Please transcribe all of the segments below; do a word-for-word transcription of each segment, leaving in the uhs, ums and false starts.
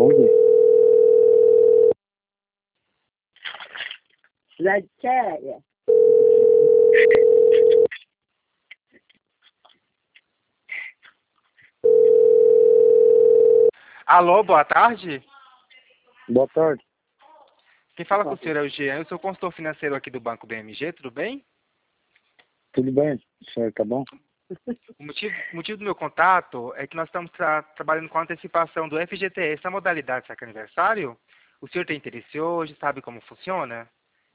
Vamos ver. Cidade séria. Alô, boa tarde. Boa tarde. Quem fala com o senhor é o Jean, eu sou consultor financeiro aqui do Banco B M G, tudo bem? Tudo bem? O senhor tá bom? O motivo, o motivo do meu contato é que nós estamos tra trabalhando com a antecipação do F G T S, a modalidade saque aniversário. O senhor tem interesse hoje, sabe como funciona?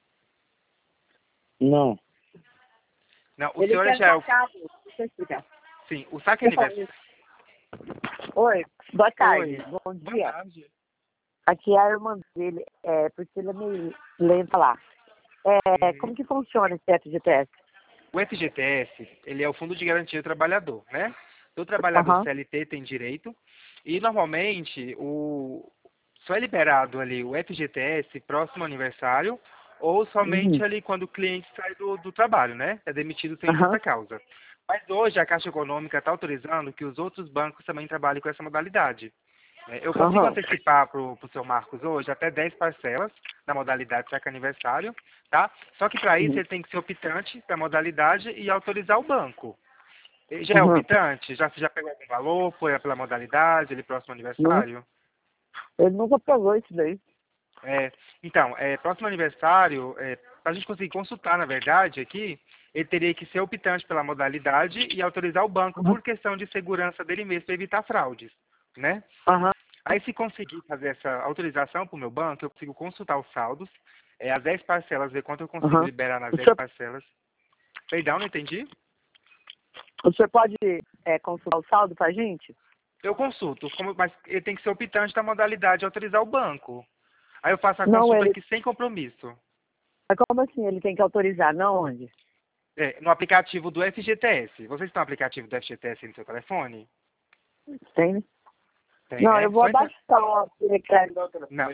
Não. Não, o Ele senhor quer já é o... sacar, deixa eu explicar. Sim, o saque Deixa eu aniversário... Oi, boa tarde, Oi, bom boa dia. tarde. Aqui é a irmã dele, é, porque ele é meio lento lá. É, Uhum. como que funciona esse F G T S? O F G T S, ele é o Fundo de Garantia do Trabalhador, né? Todo trabalhador Aham. C L T tem direito e normalmente o só é liberado ali o F G T S próximo ao aniversário ou somente Uhum. ali quando o cliente sai do, do trabalho, né? É demitido sem Aham. justa causa. Mas hoje a Caixa Econômica está autorizando que os outros bancos também trabalhem com essa modalidade. É, Eu consigo Aham. antecipar para o seu Marcos hoje até dez parcelas na modalidade saque aniversário, tá? Só que para isso Uhum. ele tem que ser optante da modalidade e autorizar o banco. Ele já é Uhum. optante? Já, já pegou algum valor? Foi pela modalidade, ele próximo Não, aniversário? ele nunca pegou isso daí. É, então, é, próximo aniversário, é, para a gente conseguir consultar, na verdade, aqui, ele teria que ser optante pela modalidade e autorizar o banco Uhum. por questão de segurança dele mesmo, para evitar fraudes, né? Aham. Aí, se conseguir fazer essa autorização para o meu banco, eu consigo consultar os saldos, é, as dez parcelas, ver quanto eu consigo Aham. liberar nas O dez senhor, parcelas. Perdão, não entendi? o senhor pode é, consultar o saldo pra gente? Eu consulto, como- mas ele tem que ser optante da modalidade e autorizar o banco. Aí eu faço a Não, consulta ele. aqui sem compromisso. Mas como assim? Ele tem que autorizar? Não onde? É, no aplicativo do F G T S. Vocês têm o aplicativo do F G T S no seu telefone? Tem, né? Tem, Não, né? eu vou Só entrar. abaixar o aplicativo. Não,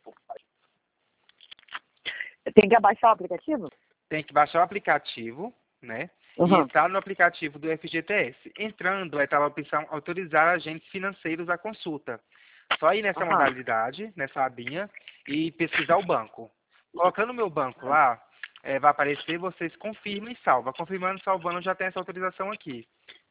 Tem que abaixar o aplicativo? tem que baixar o aplicativo, né? E Uhum. entrar no aplicativo do F G T S. Entrando, vai estar a opção autorizar agentes financeiros à consulta. Só ir nessa Aham. modalidade, nessa abinha, e pesquisar o banco. Colocando o meu banco lá, é, vai aparecer, vocês confirmam e salva. Confirmando e salvando, já tem essa autorização aqui.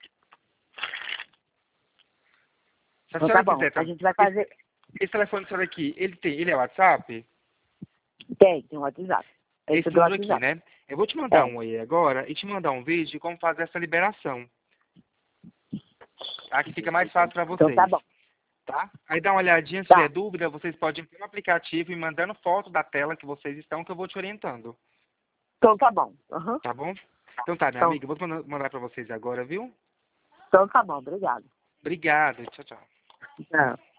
Se a Então tá senhora bom. quiser A também. gente vai Esse, fazer. esse telefone senhora aqui, ele tem, ele é WhatsApp? Tem, tem um WhatsApp. É isso Esse do número aqui, WhatsApp. né? Eu vou te mandar É. um aí agora e te mandar um vídeo de como fazer essa liberação. Tá? Que fica mais fácil para Então tá vocês. bom. Tá? Aí dá uma olhadinha, se tiver Tá. dúvida, vocês podem ir no aplicativo e mandando foto da tela que vocês estão, que eu vou te orientando. Então tá bom. Uhum. Tá bom? Então tá, minha Então, amiga, eu vou mandar mandar para vocês agora, viu? então tá bom. Obrigado. Obrigado. Tchau, tchau. Tchau.